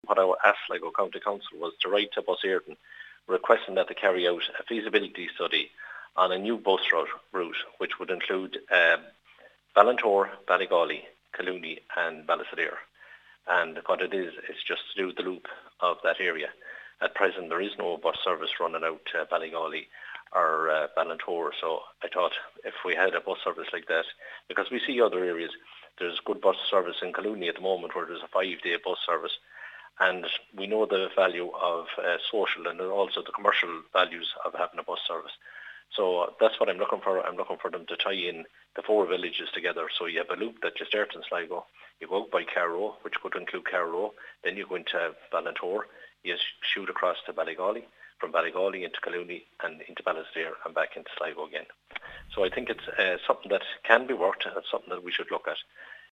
What I asked Sligo County Council was to write to Bus Éireann requesting that they carry out a feasibility study on a new bus route which would include Ballantor, Ballygawley, Collooney and Ballysadare. And what it is, it's just to do the loop of that area. At present, there is no bus service running out to Ballygawley or Ballantor, so I thought if we had a bus service like that, because we see other areas, there's good bus service in Collooney at the moment where there's a 5-day bus service, and we know the value of social and also the commercial values of having a bus service. So that's what I'm looking for. I'm looking for them to tie in the 4 villages together. So you have a loop that you start in Sligo, you go out by Carrow, which could include Carrow, then you go into Ballantor, you shoot across to Ballygawley, from Ballygawley into Collooney and into Ballysadare and back into Sligo again. So I think it's something that can be worked and it's something that we should look at.